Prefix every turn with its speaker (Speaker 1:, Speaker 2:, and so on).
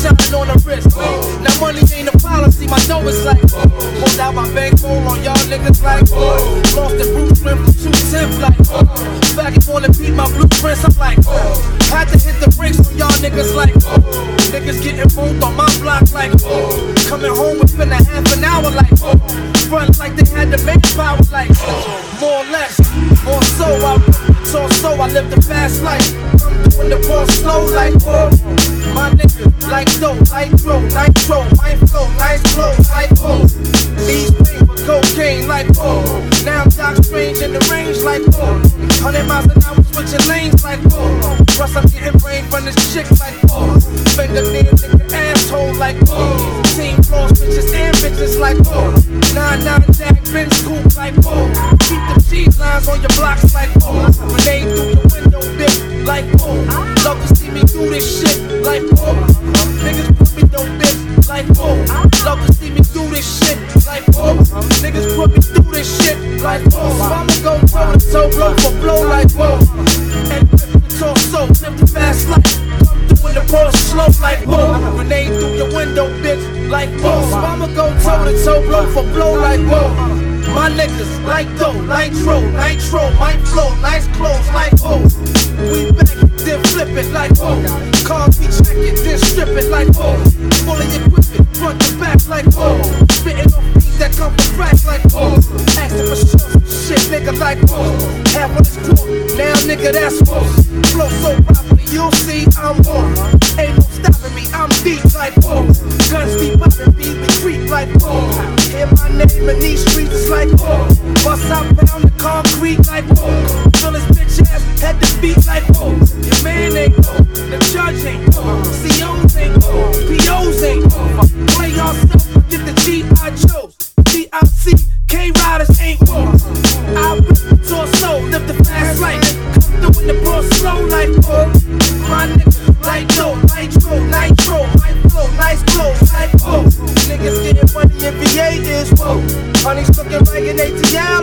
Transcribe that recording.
Speaker 1: shining on the wrist. Now money ain't a policy, my dough is like. Hold out my bankroll on y'all niggas like. Lost the Bruce Wayne for 210 like. Faggot wanna beat my blueprints, I'm like. Had to hit the brakes on y'all niggas like. Niggas getting moved on my block like. Coming home within a half an hour like. Run like they had the manpower like. More or less, more so I live the fast life. I'm doing the ball slow like. My nigga like dope, like throw, nitro, my flow, nice clothes like these things with cocaine like now I'm Doc Strange in the range like 100 miles an hour switching lanes like plus I'm getting brain from this chick like finger near nigga asshole like team floors bitches and bitches like 9-9 Jack Benz scoop like keep the cheese lines on your blocks like grenade through your window bitch like love to see me do this shit like niggas put me no bitch like love to see me do this shit like niggas put me through this shit like so I'ma go toe to toe, blow for blow like and rip the torso, live the fast life. Come through in the ball slow like grenade through your window bitch like so I'ma go toe to toe, blow for blow like my niggas like dough, nitro, my flow, nice clothes like we back, then flip it like cars we check it, then strip it like fully equipped, front to back like spitting off things that come from crack like asking for shit nigga like half on this court, now nigga that's flow so properly, you'll see I'm ain't no stopping me, I'm deep like guns be popping, beat me creep like hear my name in these streets, it's like bust out pound the concrete like fill his bitch ass head to feet like your man ain't the judge ain't COs ain't POs ain't play yourself, get the G.I. Joes DIC, K-Riders ain't I rip the torso, live the fast life come through in the ball slow like my nigga like dope, nitro, my flow, nice clothes like niggas getting money in VA is honey's looking like an ATL